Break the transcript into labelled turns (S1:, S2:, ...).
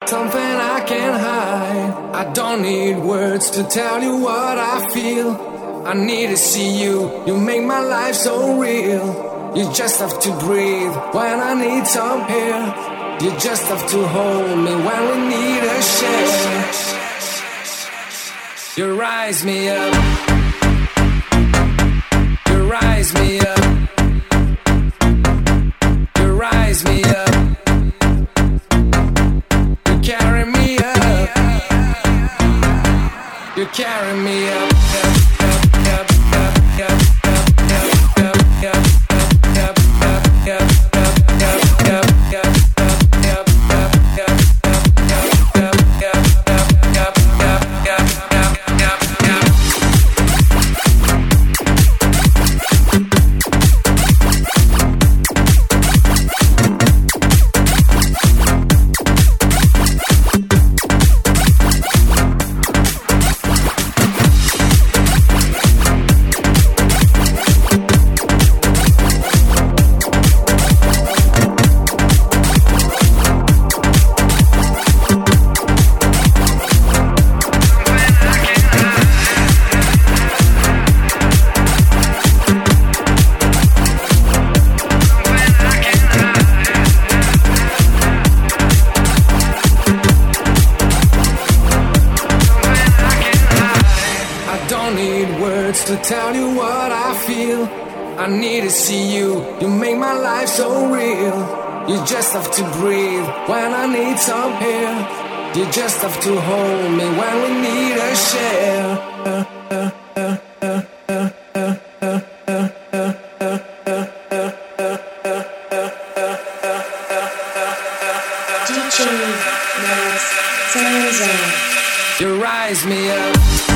S1: something I can't hide. I don't need words to tell you what I feel. I need to see you, you make my life so real. You just have to breathe when I need some air. You just have to hold me when we need a share. You rise me up. You rise me up. You rise me up. You carry me up. You carry me up. To tell you what I feel, I need to see you, you make my life so real. You just have to breathe when I need some air. You just have to hold me when we need a share.
S2: DJ Max Sounds.
S1: You rise me up.